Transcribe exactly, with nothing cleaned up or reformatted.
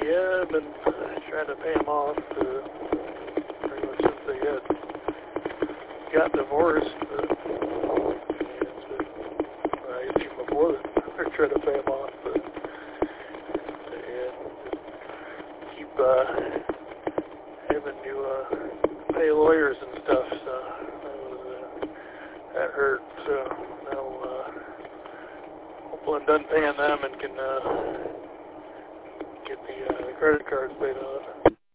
Yeah, I've been trying to pay them off uh, pretty much since they got, got divorced. But, yeah, it's been, well, I guess even before that, I tried to pay them off. But, yeah, just keep uh, having to uh, pay lawyers and stuff. So that, was, uh, that hurt. So now, uh, hopefully I'm done paying them and can uh, get the uh, credit cards paid off.